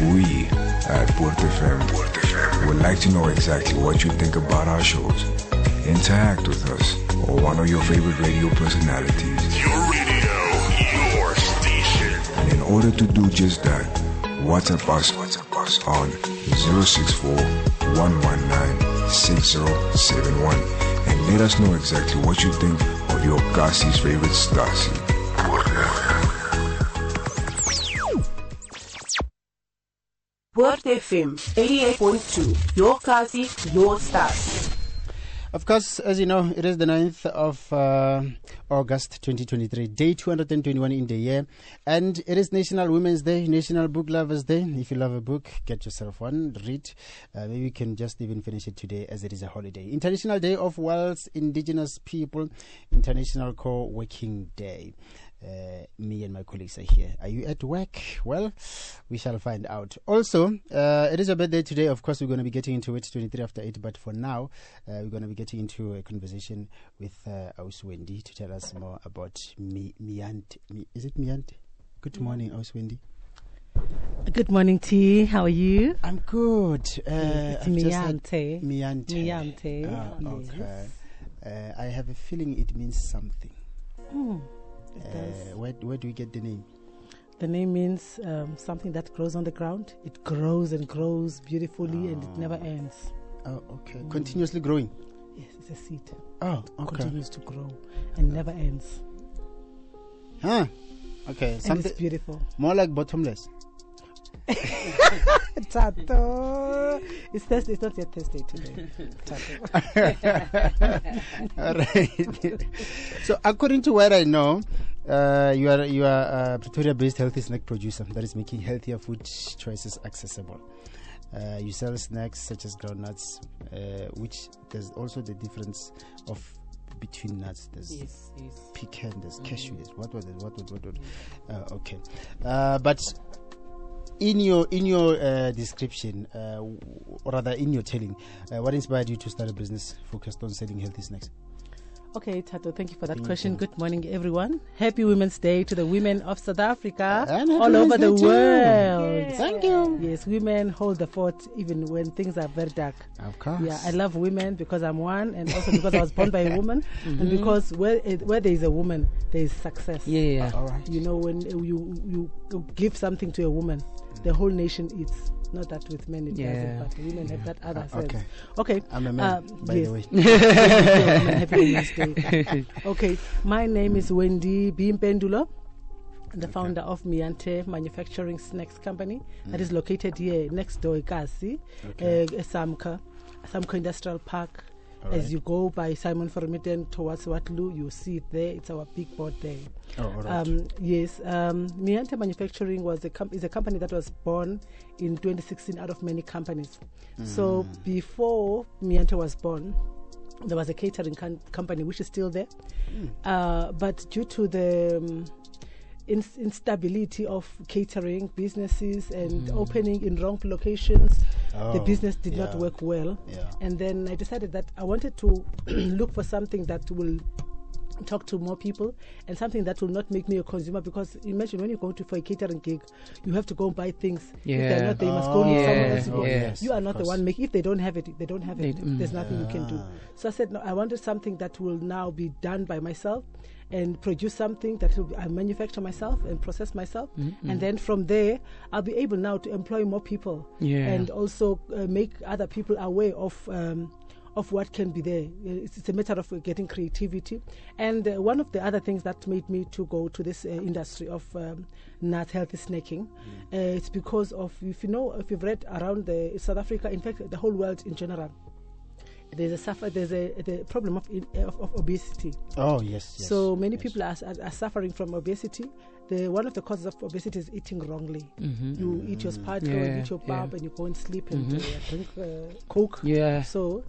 We at Port FM would like to know exactly what you think about our shows. Interact with us or one of your favorite radio personalities. Your radio, your station. And in order to do just that, WhatsApp us on 064 119 6071 and let us know exactly what you think of your Kasi's favorite Stasi. Port FM 88.2, your Kasi, your stars. Of course, as you know, it is the 9th of August 2023, day 221 in the year, and it is National Women's Day, National Book Lovers Day. If you love a book, get yourself one, read. Maybe you can just even finish it today as it is a holiday. International Day of World's Indigenous People, International Co-working Day. Me and my colleagues are here. Are you at work? Well, we shall find out. Also, it is a birthday today. Of course, we're going to be getting into it 23 after 8. But for now, we're going to be getting into a conversation with Aus Wendy to tell us more about Miante. Is it Miante? Good morning, Aus Wendy. Good morning, T. How are you? I'm good. It's Miante. Miante. Okay. Yes. I have a feeling it means something. Where do we get the name? The name means something that grows on the ground. It grows and grows beautifully and it never ends. Oh, okay. Continuously growing? Yes, it's a seed. Oh, okay. It continues to grow and never ends. Huh. Okay. And Something it's beautiful. more like bottomless. Tato. It's Thursday. It's not yet Thursday today. Tato. All right. So, according to what I know, you are a Pretoria-based healthy snack producer that is making healthier food choices accessible. You sell snacks such as groundnuts, which there's also the difference of between nuts. There's pecan, there's cashew. There's what? Okay, but in your description, or rather in your telling, what inspired you to start a business focused on selling healthy snacks? Okay, Tato, thank you for that question. Good morning, everyone. Happy Women's Day to the women of South Africa all over the world. Thank you. Yes, women hold the fort even when things are very dark. Of course. Yeah, I love women because I'm one, and also because I was born by a woman, and because where there is a woman, there is success. Yeah. All right. You know, when you give something to a woman, the whole nation eats. Not that with men it doesn't, but women have that other sense. Okay. I'm a man, by the way. Happy Women's Day. Okay, my name is Wendy Bimpendulo, the founder of Miante Manufacturing Snacks Company that is located here next door, Kasi, Samka Industrial Park. As you go by Simon Vermitten towards Waterloo, you see it there. It's our big board there. Oh, all right. Yes, Miante Manufacturing is a company that was born in 2016 out of many companies. So before Miante was born, there was a catering company which is still there. But due to the instability of catering businesses and opening in wrong locations, the business did not work well. And then I decided that I wanted to look for something that will talk to more people and something that will not make me a consumer, because imagine when you go for a catering gig, you have to go and buy things. If they're not, they must go to someone else to go. Yes, you are not the one making. If they don't have it, they don't have it. There's nothing you can do. So I said, no, I wanted something that will now be done by myself and produce something that I manufacture myself and process myself. And then from there, I'll be able now to employ more people and also make other people aware of what can be there. It's a matter of getting creativity. And one of the other things that made me to go to this industry of nut healthy snacking, it's because of, if you've read around South Africa, in fact, the whole world in general, there's the problem of obesity. Oh, yes. So many people are suffering from obesity. One of the causes of obesity is eating wrongly. You eat your sparkle, you eat your pap, and you go and sleep and drink Coke. So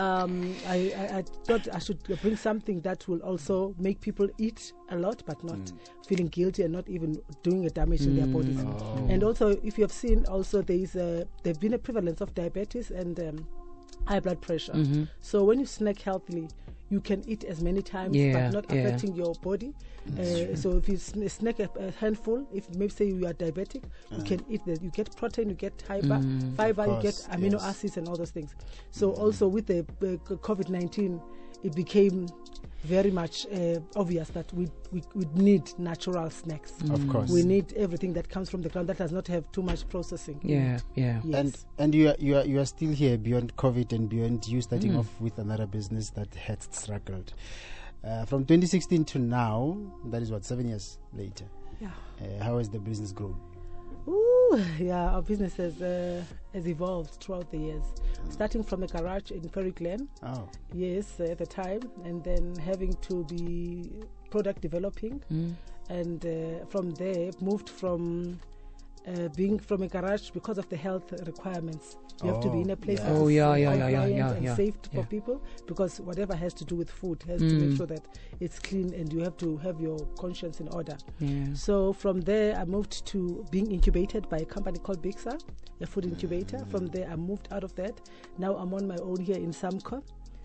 I thought I should bring something that will also make people eat a lot, but not feeling guilty and not even doing a damage to their bodies. And also, if you have seen, also there's been a prevalence of diabetes and high blood pressure. So when you snack healthily, you can eat as many times, Yeah, but not yeah. affecting your body. So if you snack a handful, if maybe say you are diabetic, you can eat that. You get protein, you get fiber, you get amino acids and all those things. So also with the COVID-19, it became very much obvious that we need natural snacks. Of course. We need everything that comes from the ground that does not have too much processing. Yeah. Yes. And you are still here beyond COVID and beyond you starting off with another business that had struggled. From 2016 to now, that is 7 years later. Yeah. How has the business grown? Ooh, yeah, our business has evolved throughout the years. Starting from a garage in Perry Glen, yes, at the time, and then having to be product developing, and from there moved from being from a garage because of the health requirements. You have to be in a place that is compliant and safe for people, because whatever has to do with food has to make sure that it's clean, and you have to have your conscience in order. So from there I moved to being incubated by a company called Bixa, a food incubator. From there I moved out of that. Now I'm on my own here in Samco.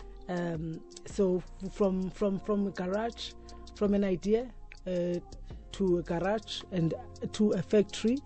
So from a garage, from an idea to a garage and to a factory,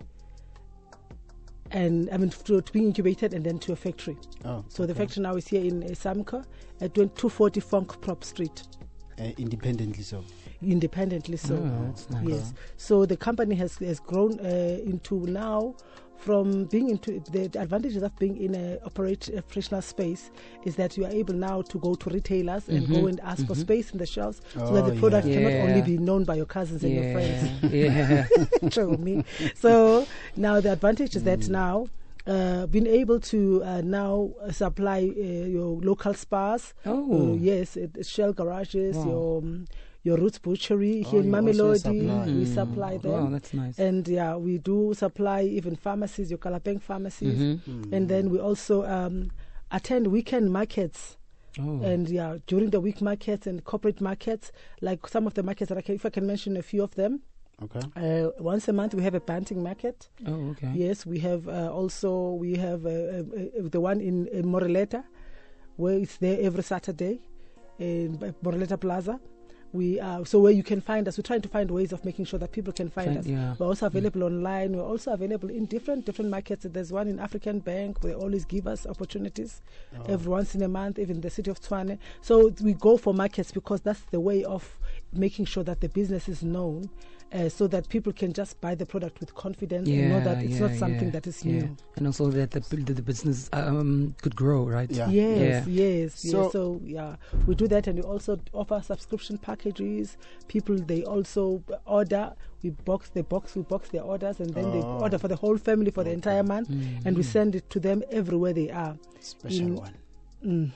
and I mean to being incubated and then to a factory. So the factory now is here in Samco at 240 Funk Prop Street. Independently so. Independently so. Oh, that's nice. Yes. So the company has grown into now, from being into the advantages of being in a operational space is that you are able now to go to retailers and go and ask for space in the shelves, so that the product cannot only be known by your cousins and your friends. True me. So now the advantage is that now being able to now supply your local spas. Yes, Shell garages, your Roots Butchery here in Mamelodi. We supply them. Wow, that's nice. And we do supply even pharmacies, your Kalapeng pharmacies. And then we also attend weekend markets. And during the week markets and corporate markets, like some of the markets that if I can mention a few of them. Okay. Once a month we have a Banting market. Okay. Yes, we have also the one in Moreleta, where it's there every Saturday in Moreleta Plaza. So where you can find us. We're trying to find ways of making sure that people can find us. We're also available online. We're also available in different markets. There's one in African Bank where they always give us opportunities every once in a month, even in the city of Tshwane. So we go for markets because that's the way of making sure that the business is known, so that people can just buy the product with confidence and know that it's not something that is new. And also that the business could grow, right? Yes. So we do that, and we also offer subscription packages. People, they also order. We box their orders, and then they order for the whole family for the entire month, and we send it to them everywhere they are. Special one. And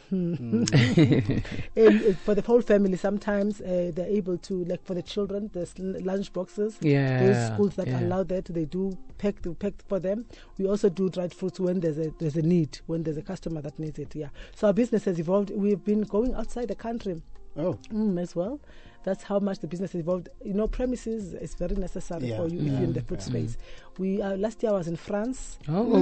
for the whole family, sometimes they're able to, like for the children, there's lunch boxes. Those schools that allow that, they do pack for them. We also do dried fruits when there's a need, when there's a customer that needs it. So our business has evolved. We've been going outside the country as well. That's how much the business has evolved. Premises is very necessary for you if you're in the food space. We last year I was in France.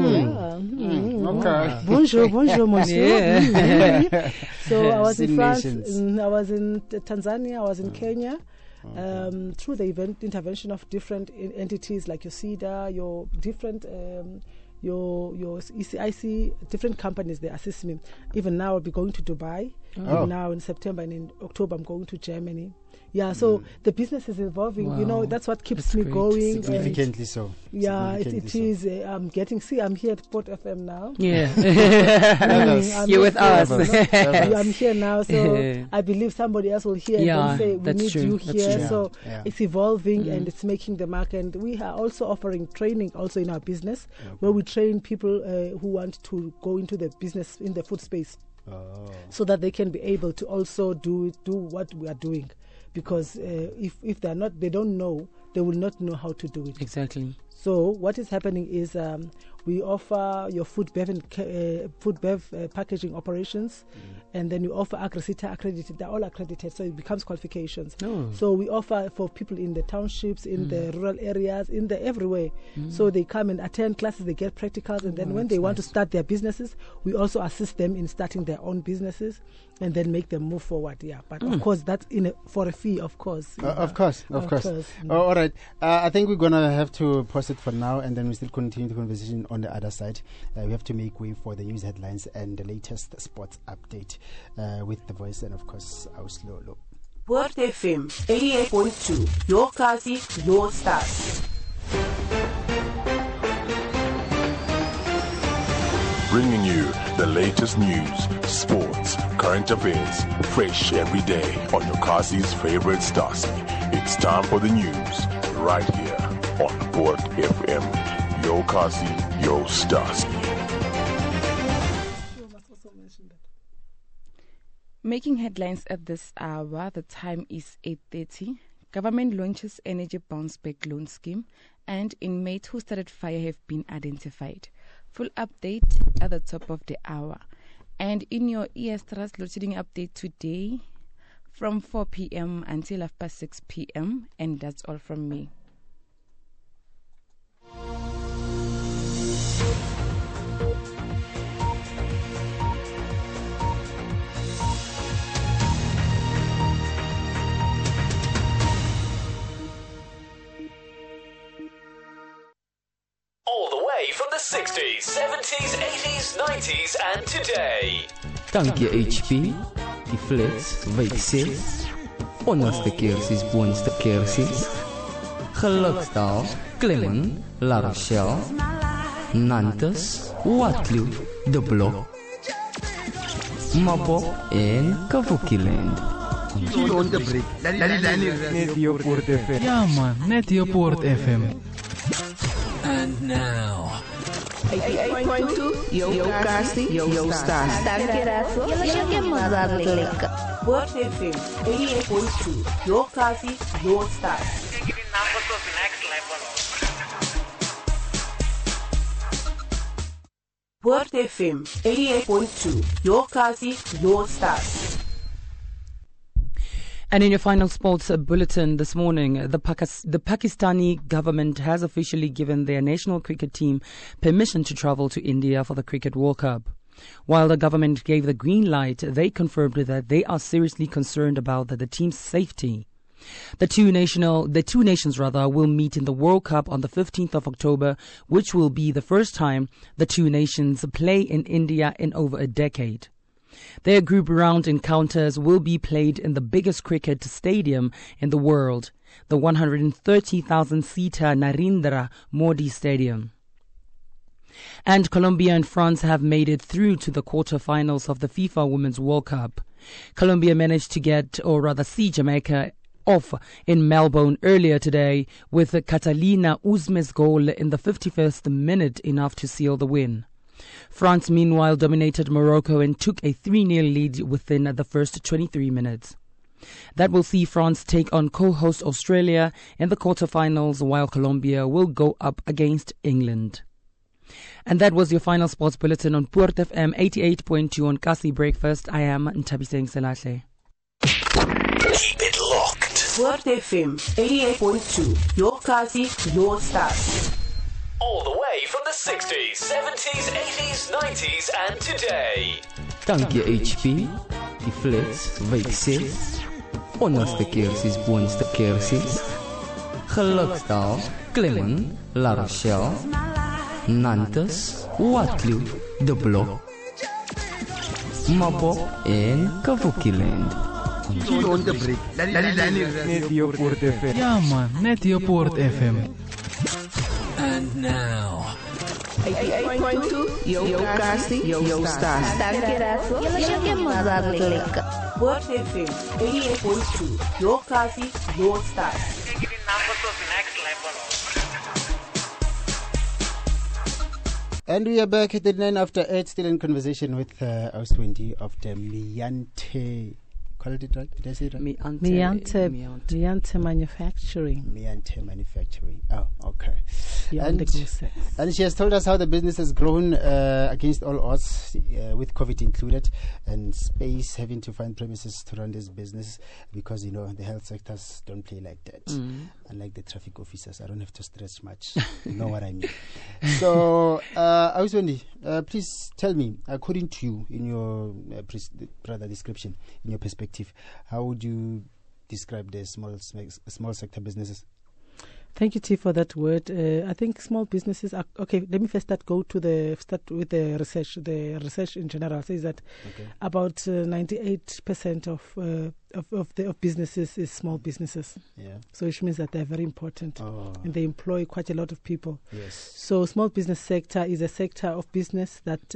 Okay. Bonjour, monsieur. So I was in France. I was in Tanzania. I was in Kenya. Through the intervention of different entities like your CEDA, your different. Your ECIC, different companies, they assist me. Even now I'll be going to Dubai. Now in September, and in October I'm going to Germany. So the business is evolving. Wow. That's what keeps me going. Significantly so. It is. I'm here at Port FM now. You're with us. I'm here now, so I believe somebody else will hear and say, we need you here. So it's evolving and it's making the mark. And we are also offering training also in our business, where we train people who want to go into the business in the food space, so that they can be able to also do what we are doing. Because if they don't know, they will not know how to do it. Exactly. So what is happening is we offer your food bev packaging operations, and then we offer Agrisita accredited. They're all accredited, so it becomes qualifications. So we offer for people in the townships, in the rural areas, in the everywhere. So they come and attend classes, they get practicals, and then when they want to start their businesses, we also assist them in starting their own businesses and then make them move forward. Yeah, but of course that's for a fee, of course. Of course. All right. I think we're gonna have to pause it for now, and then we still continue the conversation on the other side. We have to make way for the news headlines and the latest sports update with The Voice and, of course, our Slolo. Port FM 88.2, your Kasi, your stars. Bringing you the latest news, sports, current affairs, fresh every day on your Kasi's favorite Starsky. It's time for the news, right here on Port FM. Yo Kasi, yo Starsky. Making headlines at this hour, the time is 8:30. Government launches energy bounce back loan scheme, and inmates who started fire have been identified. Full update at the top of the hour. And in your ES-Trust load shedding update today from 4 p.m. until 6 p.m. And that's all from me. All the way from the 60s, 70s, 80s, 90s and today. Dankie HP, die flits, wijkjes, onderste kersies, boonste kersies, Gelukstaal, Klimmen, La Rochelle, Nantes, Waterloo, De Blok, Mabop en Kavukiland. Net hier op Port FM. Ja man, net hier op Port FM. And now 88.2, yo Kasi, yo stars. Port FM 88.2, your Kasi, your stars. Port FM 88.2, your Kasi, your stars. And in your final sports bulletin this morning, the Pakistani government has officially given their national cricket team permission to travel to India for the Cricket World Cup. While the government gave the green light, they confirmed that they are seriously concerned about the team's safety. The two nations will meet in the World Cup on the 15th of October, which will be the first time the two nations play in India in over a decade. Their group round encounters will be played in the biggest cricket stadium in the world, the 130,000-seater Narendra Modi Stadium. And Colombia and France have made it through to the quarterfinals of the FIFA Women's World Cup. Colombia managed to see Jamaica off in Melbourne earlier today with Catalina Uzme's goal in the 51st minute enough to seal the win. France, meanwhile, dominated Morocco and took a 3-0 lead within the first 23 minutes. That will see France take on co-host Australia in the quarterfinals, while Colombia will go up against England. And that was your final sports bulletin on Port FM 88.2 on Kasi Breakfast. I am Ntabiseng Selahle. Keep it locked. Port FM 88.2, your Kasi, your stars. All the way from the 60s, 70s, 80s, 90s and today. Dankie HP, die flits, wijkjes, onderste kersies, boonste kersies, Gelukstaal, Klimmen, La Rochelle, Nantes, Waterloo, De Blok, Mabop en Kavukiland. Net hier op Port FM. Ja man, net hier op Port FM. And now 88.2, yo Kasi, yo stars. Port FM 88.2, your Kasi, your stars. And we are back at 9 after 8, still in conversation with Auswendi of the Miante called it right? Did I say it right? Miante Manufacturing. Miante Manufacturing. Oh, okay. Yeah, and she has told us how the business has grown against all odds, with COVID included, and Space having to find premises to run this business because, the health sectors don't play like that. Unlike the traffic officers, I don't have to stretch much. You know what I mean? So, Auswendi, please tell me, according to you, in your rather description, in your perspective, how would you describe the small sector businesses? Thank you, T, for that word. I think small businesses are okay. Let me first start with the research. The research in general says that about 98% of businesses is small businesses. Yeah. So which means that they're very important and they employ quite a lot of people. Yes. So small business sector is a sector of business that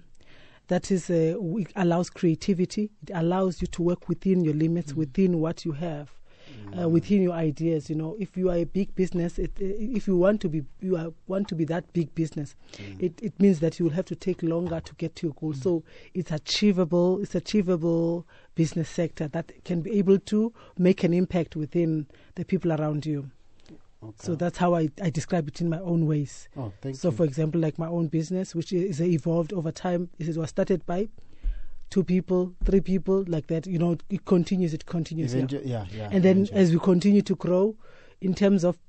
allows creativity. It allows you to work within your limits, within what you have. Within your ideas, if you are a big business, if you want to be that big business, it means that you will have to take longer to get to your goal. So it's achievable business sector that can be able to make an impact within the people around you. Okay. So that's how I describe it in my own ways. Thank you. For example, like my own business, which is evolved over time, it was started by 2 people, 3 people, like that. It continues. Yeah. And then as we continue to grow, in terms of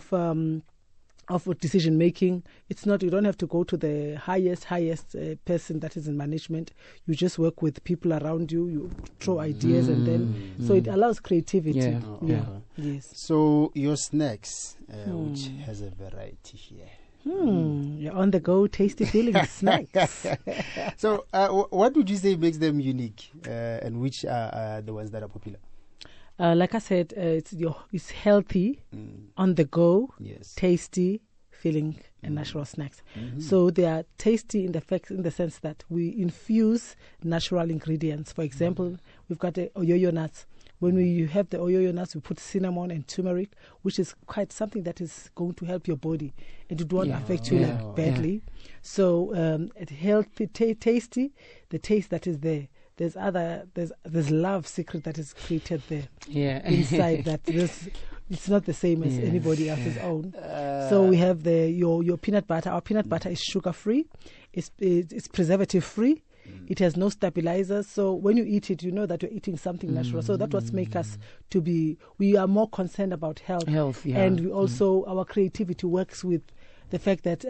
decision making, it's not. You don't have to go to the highest person that is in management. You just work with people around you. You throw ideas, and then so it allows creativity. Yes. So your snacks, which has a variety here. You're on the go, tasty feeling snacks. So, what would you say makes them unique, and which are the ones that are popular? Like I said, it's healthy, on the go, tasty, filling, and natural snacks. So they are tasty in the sense that we infuse natural ingredients. For example, we've got the oyoyo nuts. When you have the oyoyo nuts, we put cinnamon and turmeric, which is quite something that is going to help your body, and it won't affect you badly. So it's healthy, tasty, the taste that is there. There's love secret that is created there. Inside that it's not the same as anybody else's own. So we have your peanut butter. Our peanut butter is sugar free. It's preservative free. It has no stabilizers, so when you eat it, you know that you're eating something natural. So that's what makes us we are more concerned about health. And we also, our creativity works with the fact that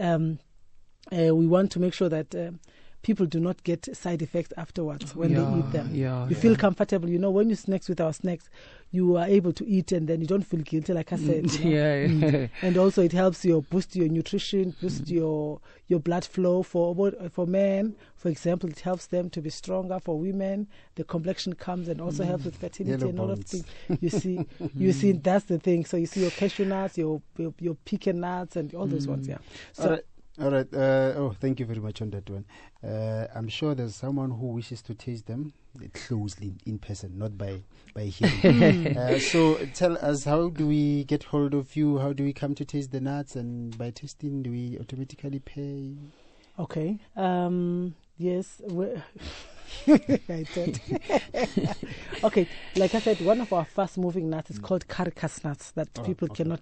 we want to make sure that people do not get side effects afterwards when they eat them. You feel comfortable. When you snacks with our snacks, you are able to eat and then you don't feel guilty, like I said. And also it helps you boost your nutrition, boost your blood flow. For men, for example, it helps them to be stronger. For women, the complexion comes and also helps with fertility and all of things. You see, that's the thing. So you see your cashew nuts, your pecan nuts, and all those ones. So. All right. Thank you very much on that one. I'm sure there's someone who wishes to taste them closely in person, not by hearing. So tell us, how do we get hold of you? How do we come to taste the nuts? And by tasting, do we automatically pay? Okay. Yes. I thought. Okay, like I said, one of our fast-moving nuts is called Caritas nuts that people cannot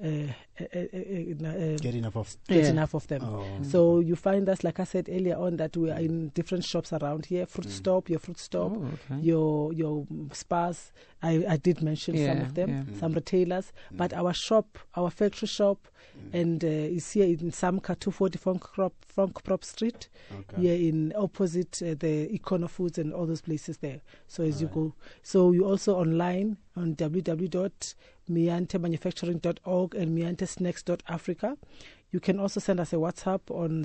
get enough of. Enough of them. So you find us, like I said earlier on, that we are in different shops around here. Your fruit stop, your spas. I did mention some of them, some retailers. But our shop, our factory shop, and is here in Samka 240 Frank Street. Here in opposite the Econo Foods and all those places there. So as you go, so you also online on www.miantemanufacturing.org and miantesnacks.africa. You can also send us a WhatsApp on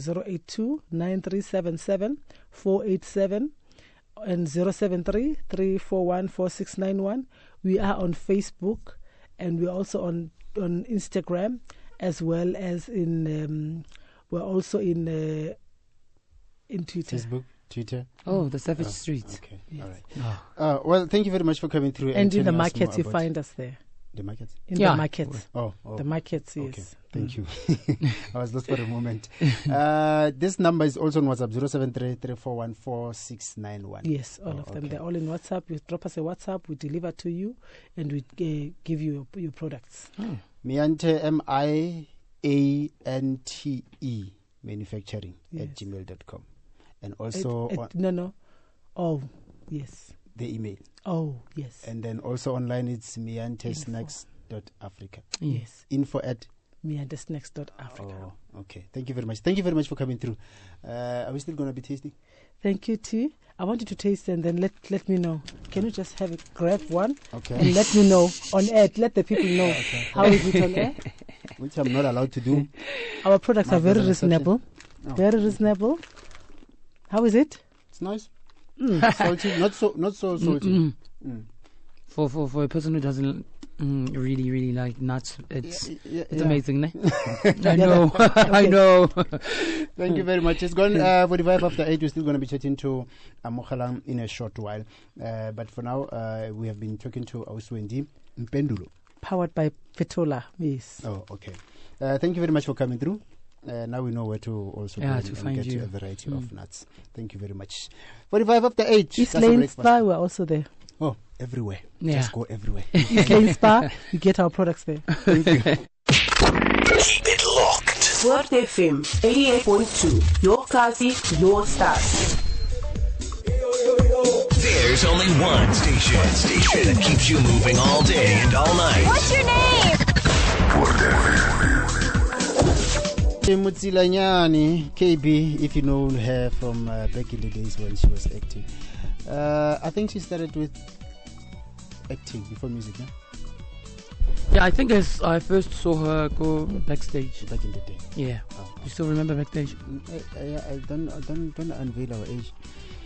082-9377-487 and 073-341-4691. We are on Facebook and we're also on Instagram, as well as we're also in Twitter. Facebook, Twitter. The Savage Streets. Okay, yes. All right. Well, thank you very much for coming through. And in the markets, you find us there. The markets? In the markets. Oh. The markets, yes. Okay, thank you. I was lost for a moment. This number is also on WhatsApp, 073-3414-691. Yes, all of them. They're all in WhatsApp. You drop us a WhatsApp, we deliver to you, and we give you your products. Miante, MIANTE, manufacturing at gmail.com. And also... yes. The email. Oh, yes. And then also online it's miantesnacks.africa. Yes. Info at miantesnacks.africa. Oh, okay. Thank you very much. Thank you very much for coming through. Are we still going to be tasting? Thank you, T. I want you to taste and then let me know. Can you just grab one? Okay. And let me know on air. Let the people know how is it on air. Which I'm not allowed to do. Our products are very reasonable. Oh. Very reasonable. How is it? It's nice. Salty, not so salty. For a person who doesn't really like nuts, it's amazing, ne? I know. I know. Thank you very much. It's gone 45 after 8. We're still going to be chatting to Mokgalang in a short while. But for now, we have been talking to Auswendi Mpendulo. Powered by Fetola, yes. Oh, okay. Thank you very much for coming through. Now we know where to also go to find get you a variety of nuts. Thank you very much. 45 after 8. East Lane Spa, we're also there. Oh, everywhere. Yeah. Just go everywhere. East Lane Spa, you get our products there. Thank you. Keep it locked. Sport FM 88.2. Your Kasi, your stars. There's only one station that keeps you moving all day and all night. What's your name? Mutsilanyani, KB, if you know her from back in the days when she was acting. I think she started with acting before music, no? Yeah, I think I first saw her go backstage. Back in the day. Yeah. Oh. You still remember backstage? I don't unveil our age.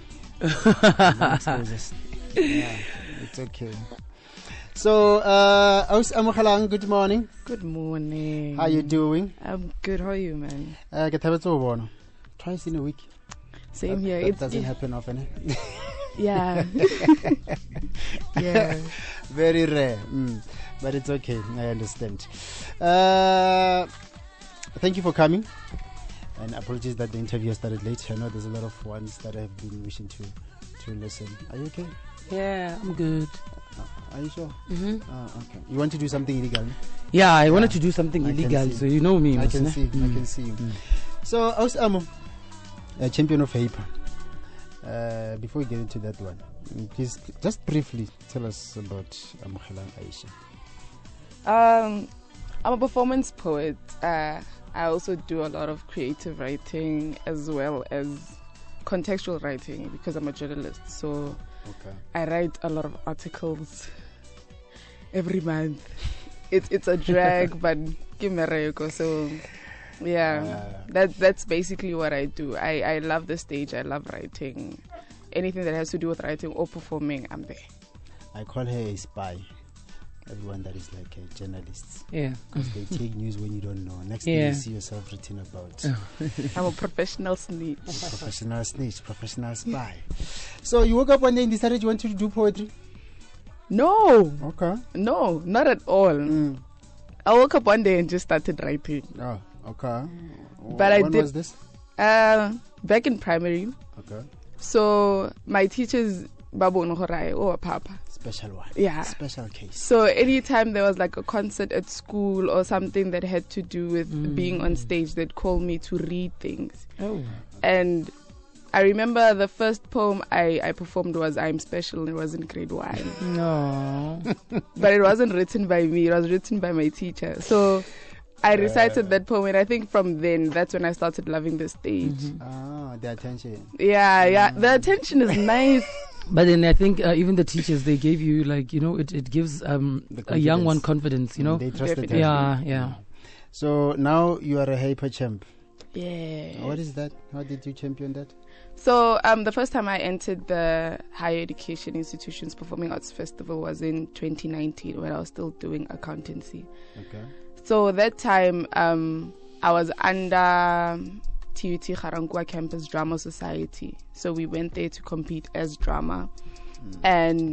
Yeah, it's okay. So, Mokgalang, good morning. Good morning. How you doing? I'm good. How are you, man? Twice in a week. Same here. It doesn't happen often. Yeah. Yeah. Very rare. But it's okay. I understand. Thank you for coming. And apologies that the interview started late. I know there's a lot of ones that have been wishing to listen. Are you okay? Yeah, I'm good. Are you sure? Mm-hmm. Okay. You want to do something illegal? Yeah, I wanted to do something illegal, so you know me. I can see. I can see you. So, Ausamo, champion of Hyper. Before we get into that one, please just briefly tell us about Mokgalang Aisha. I'm a performance poet. I also do a lot of creative writing as well as contextual writing because I'm a journalist. So I write a lot of articles every month. It's a drag, but give me a so that's basically what I do. I love the stage. I love writing. Anything that has to do with writing or performing, I'm there. I call her a spy. Everyone that is like a journalist. Yeah. Because they take news when you don't know. Next thing you see yourself written about. I'm a professional snitch. Professional snitch, professional spy. So you woke up one day and decided you wanted to do poetry? No. Okay. No, not at all. I woke up one day and just started writing. Oh, okay. But when was this? Back in primary. Okay. So my teachers, Babu Nohorai or Papa. Special one. Yeah. Special case. So anytime there was like a concert at school or something that had to do with being on stage, they'd call me to read things. Oh. And I remember the first poem I performed was I'm Special, and it was in grade 1. No. But it wasn't written by me, it was written by my teacher. So I recited that poem, and I think from then, that's when I started loving the stage. The attention. Yeah, the attention is nice. But then I think even the teachers, they gave you like, it gives a young one confidence, They trusted them. Yeah. So now you are a hyper champ. Yeah. What is that? How did you champion that? So the first time I entered the Higher Education Institutions Performing Arts Festival was in 2019 when I was still doing accountancy. Okay. So that time I was under TUT Garankuwa Campus Drama Society. So we went there to compete as drama. And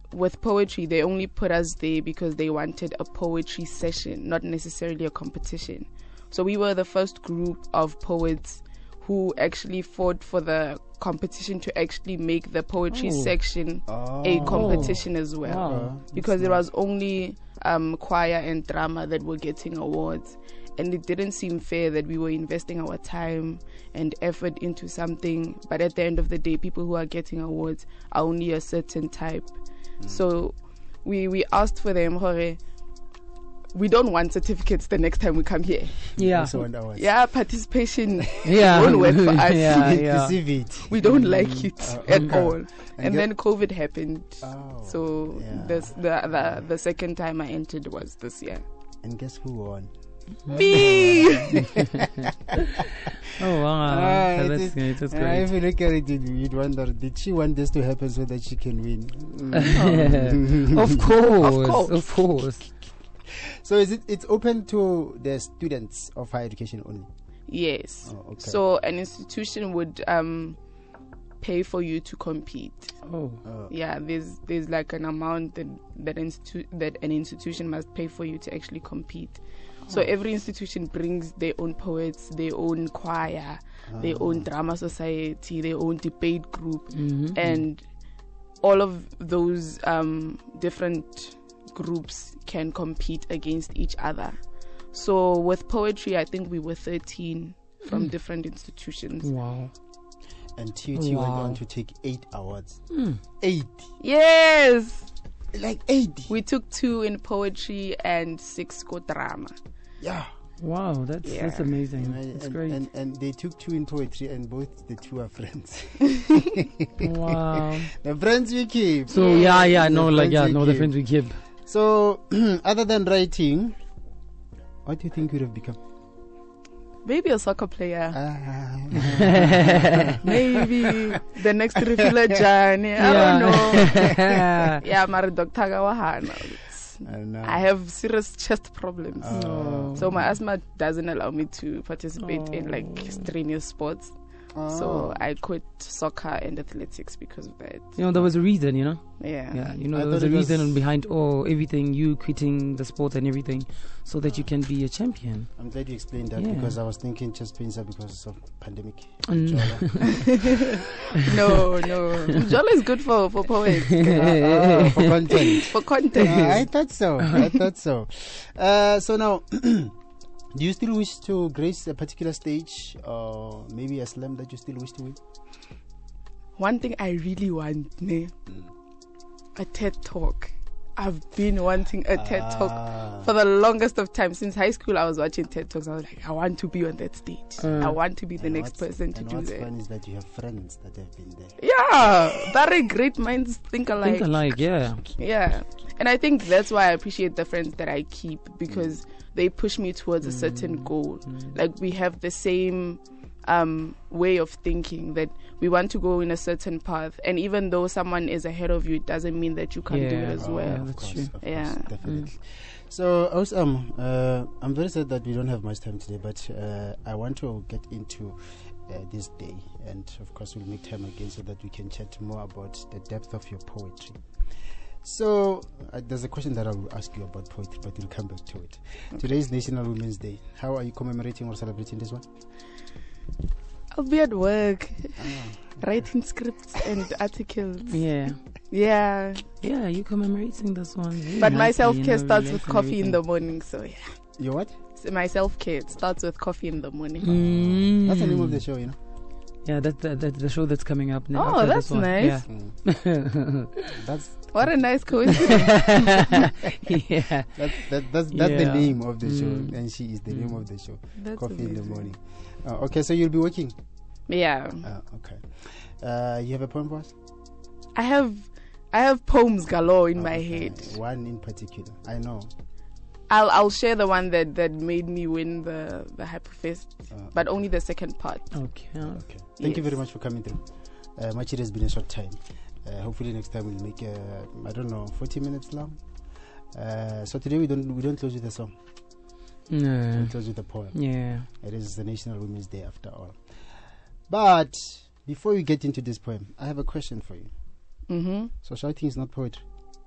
with poetry, they only put us there because they wanted a poetry session, not necessarily a competition. So we were the first group of poets who actually fought for the competition to actually make the poetry section a competition as well. Wow. Because it was only choir and drama that were getting awards. And it didn't seem fair that we were investing our time and effort into something, but at the end of the day, people who are getting awards are only a certain type. So we asked for them, Hore, we don't want certificates the next time we come here. Yeah. Yeah, participation Yeah. won't work for us. Yeah. We don't like it at Okay. all. And then COVID happened. So yeah. the second time I entered was this year. And guess who won? Me! Oh wow, that's great. That's great. If you look at it, you'd wonder, did she want this to happen so that she can win? Of course. So it's open to the students of higher education only? Yes. Oh, okay. So an institution would pay for you to compete. Yeah, there's like an amount that an institution must pay for you to actually compete. So every institution brings their own poets, their own choir, their own drama society, their own debate group, and all of those different groups can compete against each other. So with poetry, I think we were 13 from different institutions. Wow. And TUT went on to take 8 awards. 8? Yes! Like 8? We took 2 in poetry and 6 for drama. Yeah. Wow, that's amazing. That's great. And they took 2 in poetry, and both the 2 are friends. Wow. The friends we keep. So the friends we keep. So other than writing, what do you think you would have become? Maybe a soccer player. Maybe the next refiller journey. I don't know. Yeah, Mara Dr. Gawahana. I have serious chest problems. So my asthma doesn't allow me to participate in like strenuous sports. So I quit soccer and athletics because of that. There was a reason, Yeah. There was a reason behind everything, you quitting the sport and everything, so that you can be a champion. I'm glad you explained that because I was thinking chest pains are because of pandemic. No. Jola is good for poets. For content. For content. I thought so. So now, do you still wish to grace a particular stage, or maybe a slam that you still wish to win? One thing I really want, a TED Talk. I've been wanting a TED Talk for the longest of time. Since high school, I was watching TED Talks. I was like, I want to be on that stage. I want to be the next person to do that. What's fun is that you have friends that have been there. Yeah, very great minds think alike. Yeah. And I think that's why I appreciate the friends that I keep, because they push me towards a certain goal. Like, we have the same way of thinking, that we want to go in a certain path, and even though someone is ahead of you, it doesn't mean that you can't do it as well. That's true. Definitely. So I'm very sad that we don't have much time today, but I want to get into this day, and of course we'll make time again so that we can chat more about the depth of your poetry. So there's a question that I will ask you about poetry, but we'll come back to it. Today is National Women's Day. How are you commemorating or celebrating this one? I'll be at work writing scripts and articles. Yeah, you commemorating this one. Really, but my self-care starts with coffee in the morning, so yeah. Your what? So my self-care starts with coffee in the morning. That's the name of the show, Yeah, that's the show that's coming up now. Oh, that's nice. Yeah. What a nice coincidence. Yeah. That's the name of the show, and she is the name of the show. That's Coffee amazing. in the morning. Okay, so you'll be working? Yeah. Okay. You have a poem for us? I have poems galore in my head. One in particular, I know. I'll share the one that made me win the Hyperfest, but only the second part. Okay. Thank you very much for coming through. Much it has been a short time. Hopefully next time we'll make 40 minutes long. So today we don't close with a song. No. We close with a poem. Yeah. It is the National Women's Day after all. But before we get into this poem, I have a question for you. Mm-hmm. So shouting is not poetry?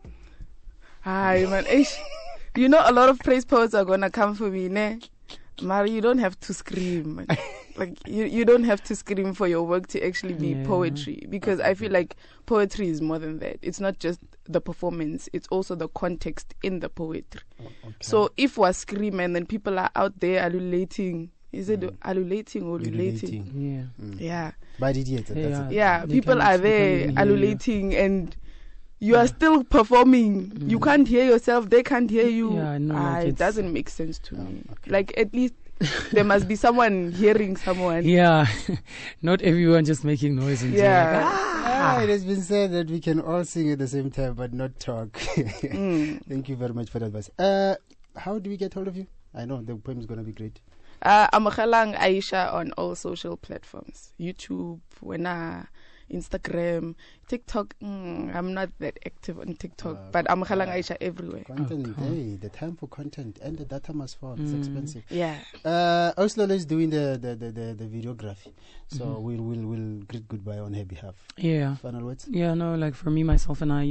Hi, man. You know, a lot of praise poets are gonna come for me, ne? Mari, you don't have to scream, man. Like you don't have to scream for your work to actually be poetry, because I feel like poetry is more than that. It's not just the performance, it's also the context in the poetry. So if we scream and then people are out there allulating, is it allulating or ululating? Yeah. But idiot. Yeah, people are there allulating and you are still performing. You can't hear yourself. They can't hear you. It doesn't make sense to me. Like, at least there must be someone hearing someone. Yeah. Not everyone just making noise. And it has been said that we can all sing at the same time but not talk. Thank you very much for that advice. How do we get hold of you? I know the poem is going to be great. I'm Kgalang Aisha on all social platforms. YouTube, Instagram, TikTok. I'm not that active on TikTok, but I'm Kgalang Aisha everywhere. Content, the time for content, and the data must fall. It's expensive. Yeah. Oslo is doing the videography, so we'll greet goodbye on her behalf. Yeah. Final words. Yeah, no, like for me, myself, and I,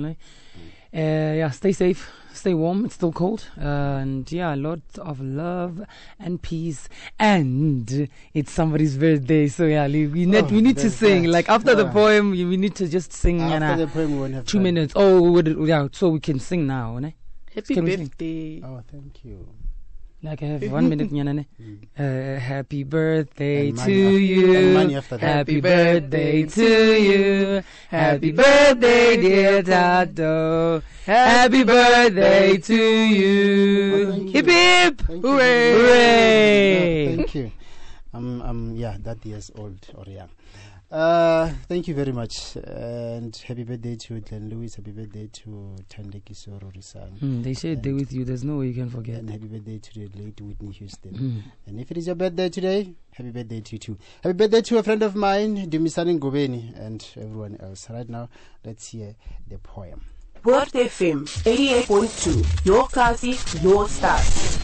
stay safe, stay warm. It's still cold, and lots of love and peace. And it's somebody's birthday, so we need to sing. That. Like after the poem, we need to just sing. After the poem, we won't have 2 minutes. So we can sing now. Happy birthday! Oh, thank you. Like I have 1 minute, happy birthday to you. Happy birthday to you. Happy birthday, dear Tato. Happy birthday to you. Hip hip! Hooray! Hooray! Thank you. That year's old or young. Thank you very much, and happy birthday to Glenn Lewis. Happy birthday to Thandeki Sorori-san. They share a day with you. There's no way you can forget. And happy birthday to the late Whitney Houston. And if it is your birthday today, happy birthday to you too. Happy birthday to a friend of mine, Dumisani Ngobeni, and everyone else. Right now, let's hear the poem. Port FM 88.2. Your Kasi, your stars.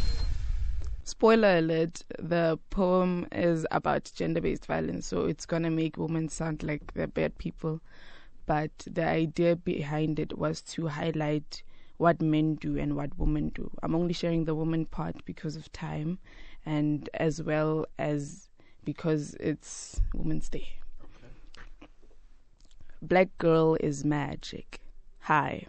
Spoiler alert, the poem is about gender-based violence, so it's going to make women sound like they're bad people. But the idea behind it was to highlight what men do and what women do. I'm only sharing the woman part because of time, and as well as because it's Women's Day. Okay. Black girl is magic. Hi,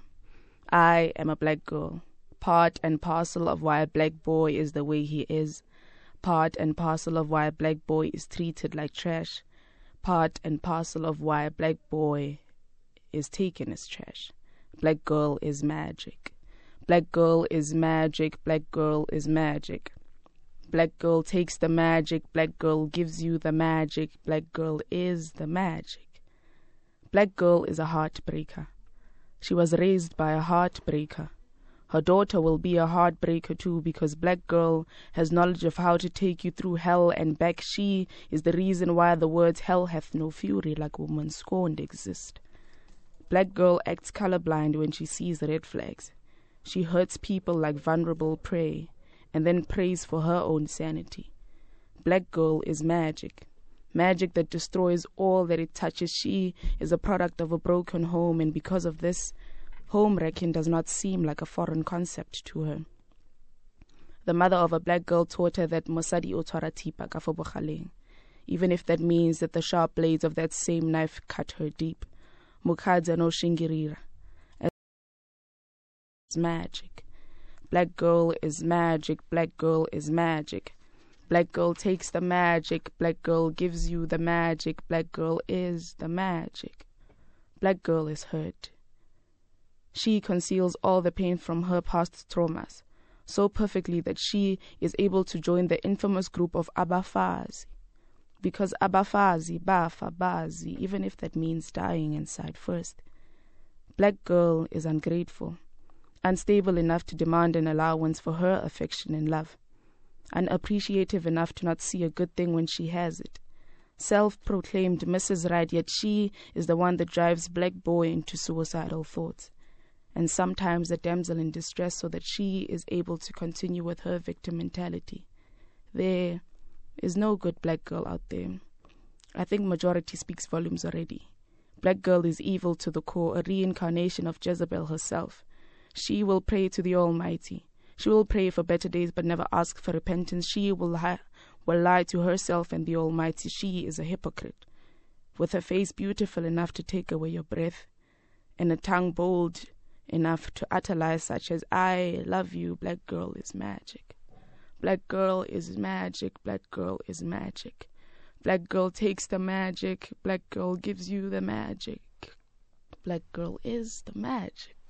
I am a black girl. Part and parcel of why a black boy is the way he is. Part and parcel of why a black boy is treated like trash. Part and parcel of why a black boy is taken as trash. Black girl is magic. Black girl is magic. Black girl is magic. Black girl takes the magic. Black girl gives you the magic. Black girl is the magic. Black girl is a heartbreaker. She was raised by a heartbreaker. Her daughter will be a heartbreaker too, because black girl has knowledge of how to take you through hell and back. She is the reason why the words hell hath no fury like woman scorned exist. Black girl acts colorblind when she sees red flags. She hurts people like vulnerable prey and then prays for her own sanity. Black girl is magic. Magic that destroys all that it touches. She is a product of a broken home, and because of this, home wrecking does not seem like a foreign concept to her. The mother of a black girl taught her that mosadi o tshwara thipa ka fo bogaleng, even if that means that the sharp blades of that same knife cut her deep. Mukadza no shingirira. It's magic. Black girl is magic. Black girl is magic. Black girl takes the magic. Black girl gives you the magic. Black girl is the magic. Black girl is hurt. She conceals all the pain from her past traumas so perfectly that she is able to join the infamous group of Abafazi. Because Abafazi, Bafa, Bazi, even if that means dying inside first. Black girl is ungrateful, unstable enough to demand an allowance for her affection and love, unappreciative enough to not see a good thing when she has it. Self-proclaimed Mrs. Right, yet she is the one that drives black boy into suicidal thoughts. And sometimes a damsel in distress so that she is able to continue with her victim mentality. There is no good black girl out there. I think majority speaks volumes already. Black girl is evil to the core, a reincarnation of Jezebel herself. She will pray to the Almighty. She will pray for better days but never ask for repentance. She will lie to herself and the Almighty. She is a hypocrite, with a face beautiful enough to take away your breath, and a tongue bold enough to utter lies such as, I love you, black girl is magic. Black girl is magic, black girl is magic. Black girl takes the magic, black girl gives you the magic. Black girl is the magic.